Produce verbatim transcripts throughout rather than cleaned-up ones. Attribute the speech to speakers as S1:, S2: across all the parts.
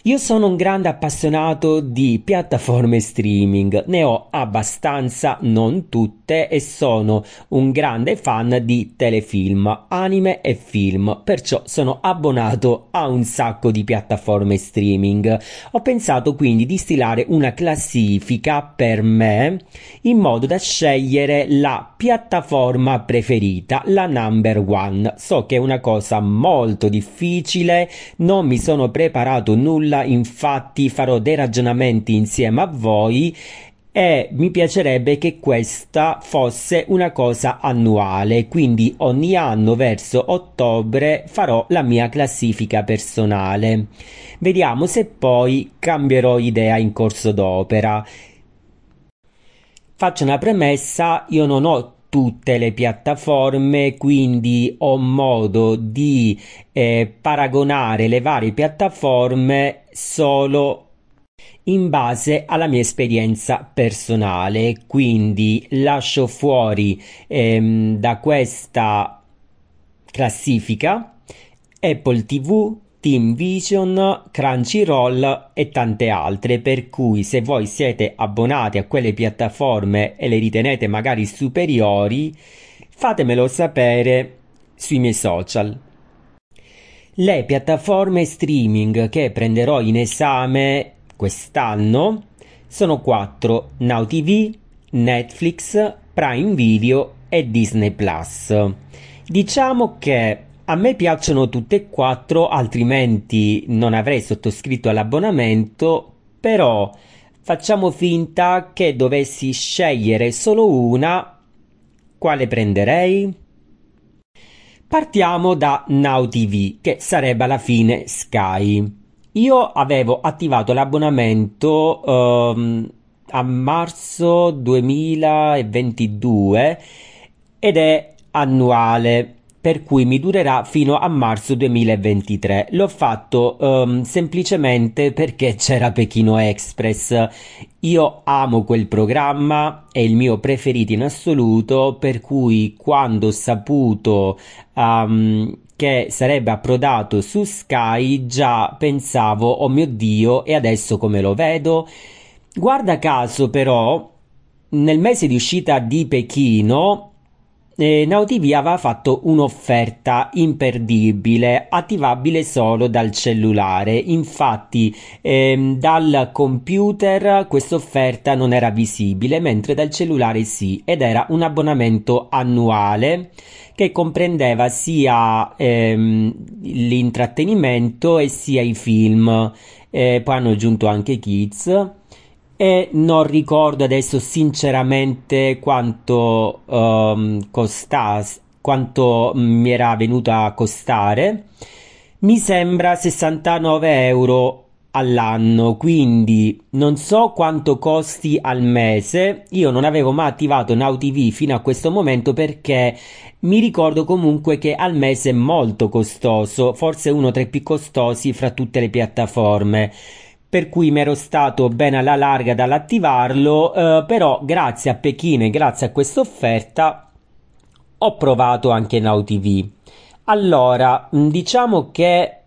S1: Io sono un grande appassionato di piattaforme streaming, ne ho abbastanza, non tutte, e sono un grande fan di telefilm, anime e film, perciò sono abbonato a un sacco di piattaforme streaming. Ho pensato quindi di stilare una classifica per me in modo da scegliere la piattaforma preferita, la number one. So che è una cosa molto difficile, non mi sono preparato nulla, infatti farò dei ragionamenti insieme a voi e mi piacerebbe che questa fosse una cosa annuale, quindi ogni anno verso ottobre farò la mia classifica personale. Vediamo se poi cambierò idea in corso d'opera. Faccio una premessa, io non ho tutte le piattaforme, quindi ho modo di eh, paragonare le varie piattaforme solo in base alla mia esperienza personale, quindi lascio fuori ehm, da questa classifica Apple ti vu, TeamVision, Crunchyroll e tante altre, per cui se voi siete abbonati a quelle piattaforme e le ritenete magari superiori, fatemelo sapere sui miei social. Le piattaforme streaming che prenderò in esame quest'anno sono quattro: Now T V, Netflix, Prime Video e Disney Plus. Diciamo che a me piacciono tutte e quattro, altrimenti non avrei sottoscritto l'abbonamento, però facciamo finta che dovessi scegliere solo una, quale prenderei? Partiamo da Now T V, che sarebbe alla fine Sky. Io avevo attivato l'abbonamento ehm, a marzo duemilaventidue ed è annuale, per cui mi durerà fino a marzo duemilaventitré. L'ho fatto ehm, semplicemente perché c'era Pechino Express. Io amo quel programma, è il mio preferito in assoluto, per cui quando ho saputo um, che sarebbe approdato su Sky già pensavo, oh mio Dio, e adesso come lo vedo? Guarda caso però, nel mese di uscita di Pechino, eh, Now T V aveva fatto un'offerta imperdibile, attivabile solo dal cellulare. Infatti ehm, dal computer questa offerta non era visibile, mentre dal cellulare sì, ed era un abbonamento annuale che comprendeva sia ehm, l'intrattenimento e sia i film. Eh, poi hanno aggiunto anche Kids. E non ricordo adesso sinceramente quanto um, costasse, quanto mi era venuto a costare. Mi sembra sessantanove euro all'anno, quindi non so quanto costi al mese. Io non avevo mai attivato Now T V fino a questo momento perché mi ricordo comunque che al mese è molto costoso, forse uno tra i più costosi fra tutte le piattaforme, per cui mi ero stato ben alla larga dall'attivarlo, eh, però grazie a Pechino e grazie a questa offerta ho provato anche Now T V. Allora, diciamo che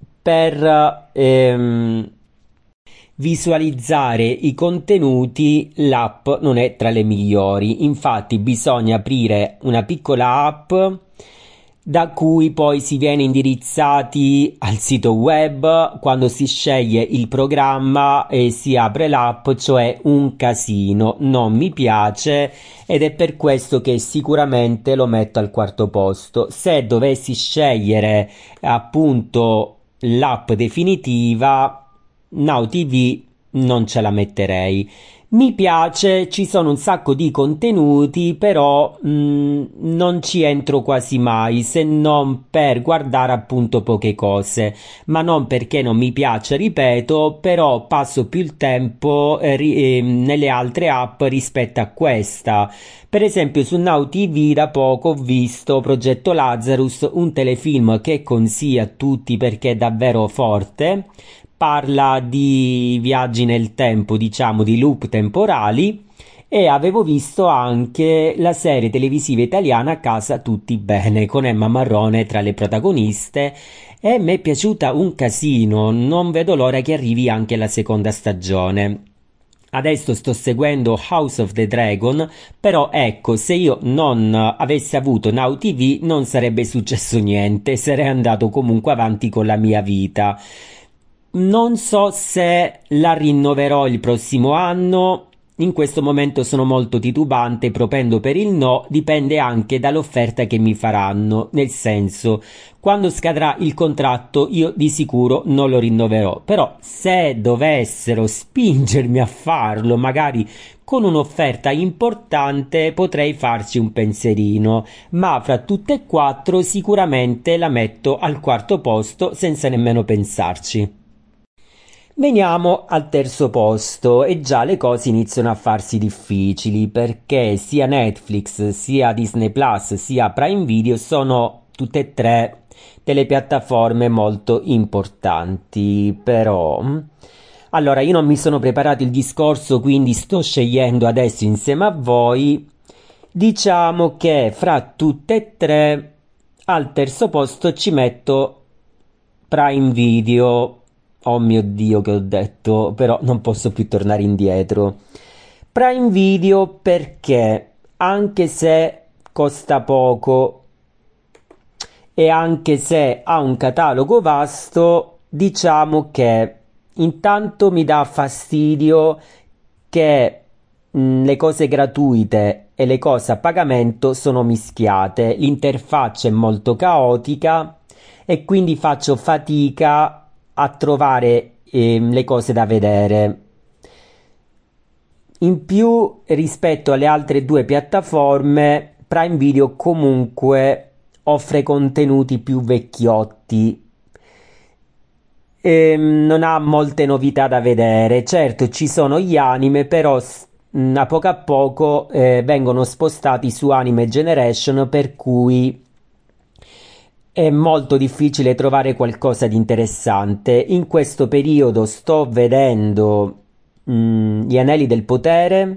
S1: per ehm, visualizzare i contenuti l'app non è tra le migliori, infatti bisogna aprire una piccola app da cui poi si viene indirizzati al sito web quando si sceglie il programma e si apre l'app, cioè un casino, non mi piace ed è per questo che sicuramente lo metto al quarto posto. Se dovessi scegliere appunto l'app definitiva, Now T V non ce la metterei. Mi piace, ci sono un sacco di contenuti, però mh, non ci entro quasi mai, se non per guardare appunto poche cose, ma non perché non mi piace, ripeto, però passo più il tempo eh, ri- eh, nelle altre app rispetto a questa. Per esempio su Now T V da poco ho visto Progetto Lazarus, un telefilm che consiglio a tutti perché è davvero forte. Parla di viaggi nel tempo, diciamo di loop temporali, e avevo visto anche la serie televisiva italiana Casa Tutti Bene con Emma Marrone tra le protagoniste e mi è piaciuta un casino, non vedo l'ora che arrivi anche la seconda stagione. Adesso sto seguendo House of the Dragon, però ecco, se io non avessi avuto Now T V non sarebbe successo niente, sarei andato comunque avanti con la mia vita. Non so se la rinnoverò il prossimo anno. In questo momento sono molto titubante, propendo per il no, dipende anche dall'offerta che mi faranno, nel senso, quando scadrà il contratto io di sicuro non lo rinnoverò, però se dovessero spingermi a farlo, magari con un'offerta importante, potrei farci un pensierino, ma fra tutte e quattro sicuramente la metto al quarto posto senza nemmeno pensarci. Veniamo al terzo posto e già le cose iniziano a farsi difficili perché sia Netflix, sia Disney Plus, sia Prime Video sono tutte e tre delle piattaforme molto importanti, però allora io non mi sono preparato il discorso, quindi sto scegliendo adesso insieme a voi. Diciamo che fra tutte e tre al terzo posto ci metto Prime Video. Oh mio Dio, che ho detto, però non posso più tornare indietro. Prime Video perché, anche se costa poco e anche se ha un catalogo vasto, diciamo che intanto mi dà fastidio che mh, le cose gratuite e le cose a pagamento sono mischiate, l'interfaccia è molto caotica e quindi faccio fatica a trovare eh, le cose da vedere. In più, rispetto alle altre due piattaforme, Prime Video comunque offre contenuti più vecchiotti. E non ha molte novità da vedere. Certo, ci sono gli anime, però a poco a poco eh, vengono spostati su Anime Generation, per cui è molto difficile trovare qualcosa di interessante. In questo periodo sto vedendo mm, Gli Anelli del Potere.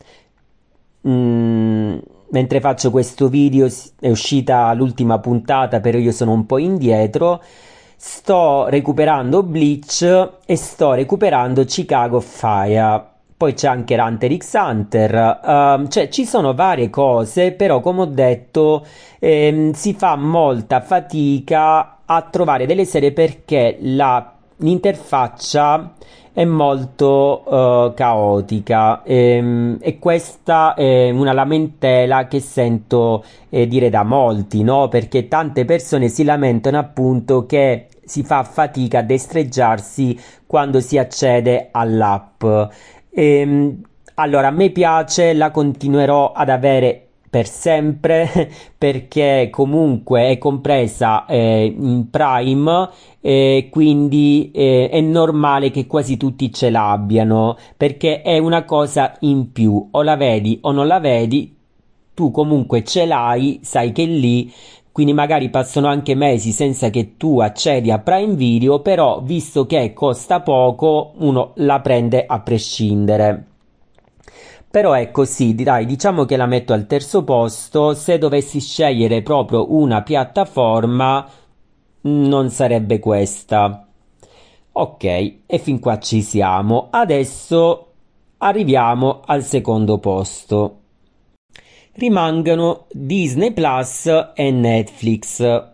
S1: Mm, mentre faccio questo video è uscita l'ultima puntata, però io sono un po' indietro. Sto recuperando Bleach e sto recuperando Chicago Fire. Poi c'è anche Hunter x Hunter, uh, cioè ci sono varie cose, però come ho detto ehm, si fa molta fatica a trovare delle serie perché la, l'interfaccia è molto uh, caotica ehm, e questa è una lamentela che sento eh, dire da molti, no? Perché tante persone si lamentano appunto che si fa fatica a destreggiarsi quando si accede all'app. Ehm, allora, a me piace, la continuerò ad avere per sempre perché comunque è compresa eh, in Prime e quindi eh, è normale che quasi tutti ce l'abbiano perché è una cosa in più, o la vedi o non la vedi, tu comunque ce l'hai, sai che è lì. Quindi magari passano anche mesi senza che tu accedi a Prime Video, però visto che costa poco, uno la prende a prescindere. Però ecco sì, dai, diciamo che la metto al terzo posto. Se dovessi scegliere proprio una piattaforma, non sarebbe questa. Ok, e fin qua ci siamo. Adesso arriviamo al secondo posto. Rimangono Disney Plus e Netflix.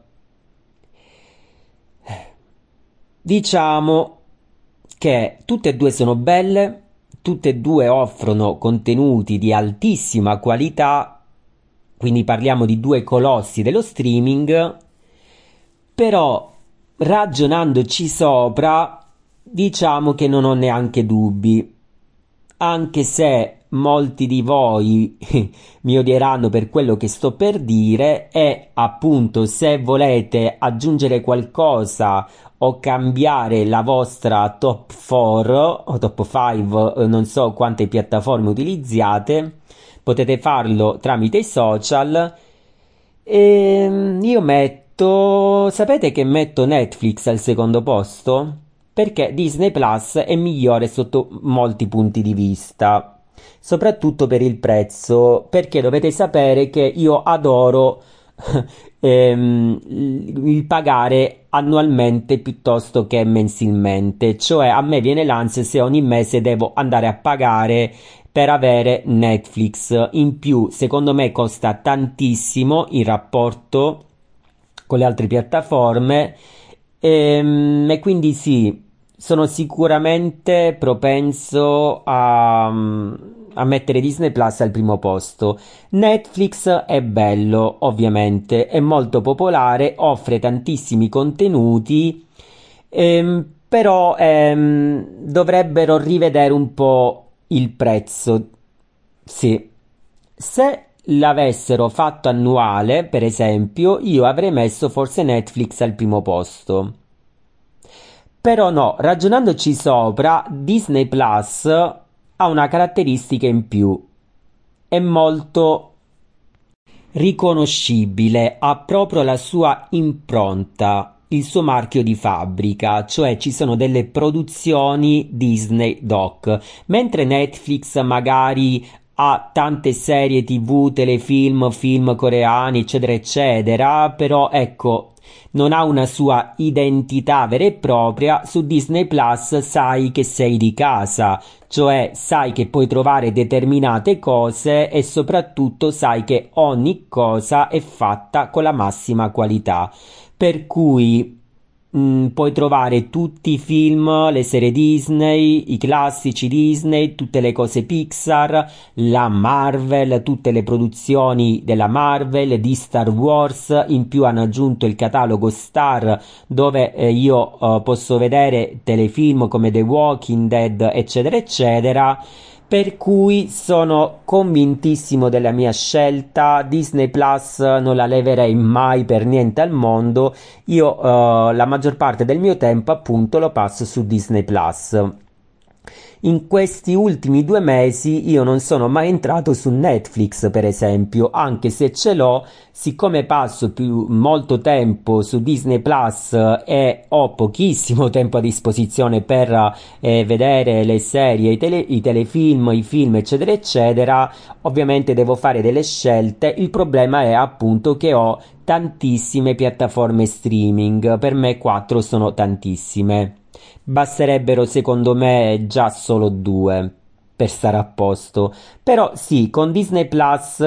S1: Diciamo che tutte e due sono belle, tutte e due offrono contenuti di altissima qualità, quindi parliamo di due colossi dello streaming, però ragionandoci sopra, diciamo che non ho neanche dubbi, anche se molti di voi mi odieranno per quello che sto per dire e appunto se volete aggiungere qualcosa o cambiare la vostra top quattro o top cinque, non so quante piattaforme utilizziate, potete farlo tramite i social. E io metto, sapete che metto Netflix al secondo posto? Perché Disney Plus è migliore sotto molti punti di vista, soprattutto per il prezzo, perché dovete sapere che io adoro ehm, il pagare annualmente piuttosto che mensilmente, cioè a me viene l'ansia se ogni mese devo andare a pagare per avere Netflix. In più, secondo me costa tantissimo in rapporto con le altre piattaforme, ehm, e quindi sì, sono sicuramente propenso a, a mettere Disney Plus al primo posto. Netflix è bello, ovviamente, è molto popolare, offre tantissimi contenuti, ehm, però ehm, dovrebbero rivedere un po' il prezzo. Sì, se l'avessero fatto annuale, per esempio, io avrei messo forse Netflix al primo posto. Però no, ragionandoci sopra, Disney Plus ha una caratteristica in più. È molto riconoscibile, ha proprio la sua impronta, il suo marchio di fabbrica, cioè ci sono delle produzioni Disney Doc, mentre Netflix magari ha tante serie T V, telefilm, film coreani, eccetera, eccetera, però ecco, non ha una sua identità vera e propria. Su Disney Plus sai che sei di casa, cioè sai che puoi trovare determinate cose e soprattutto sai che ogni cosa è fatta con la massima qualità. Per cui mh, puoi trovare tutti i film, le serie Disney, i classici Disney, tutte le cose Pixar, la Marvel, tutte le produzioni della Marvel, di Star Wars. In più hanno aggiunto il catalogo Star, dove eh, io eh, posso vedere telefilm come The Walking Dead, eccetera, eccetera. Per cui sono convintissimo della mia scelta. Disney Plus non la leverei mai per niente al mondo. Io eh, la maggior parte del mio tempo appunto lo passo su Disney Plus. In questi ultimi due mesi io non sono mai entrato su Netflix, per esempio, anche se ce l'ho, siccome passo più, molto tempo su Disney Plus eh, e ho pochissimo tempo a disposizione per eh, vedere le serie, i, tele, i telefilm, i film, eccetera, eccetera, ovviamente devo fare delle scelte. Il problema è appunto che ho tantissime piattaforme streaming, per me quattro sono tantissime. Basterebbero secondo me già solo due per stare a posto. Però sì, con Disney Plus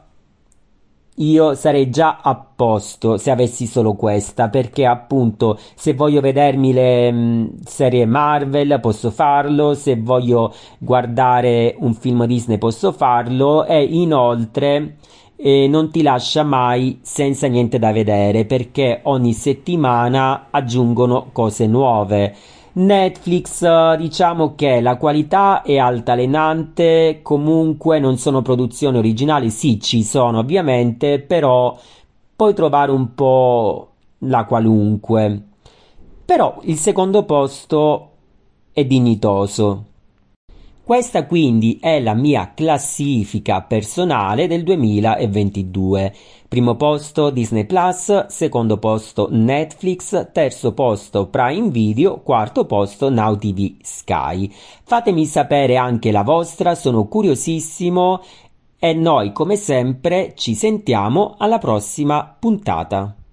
S1: io sarei già a posto se avessi solo questa, perché appunto se voglio vedermi le mh, serie Marvel posso farlo, se voglio guardare un film Disney posso farlo, e inoltre eh, non ti lascia mai senza niente da vedere, perché ogni settimana aggiungono cose nuove. Netflix, eh, diciamo che la qualità è altalenante, comunque non sono produzioni originali, sì, ci sono ovviamente, però puoi trovare un po' la qualunque. Però il secondo posto è dignitoso. Questa quindi è la mia classifica personale del duemilaventidue. Primo posto Disney Plus, secondo posto Netflix, terzo posto Prime Video, quarto posto Now T V Sky. Fatemi sapere anche la vostra, sono curiosissimo, e noi come sempre ci sentiamo alla prossima puntata.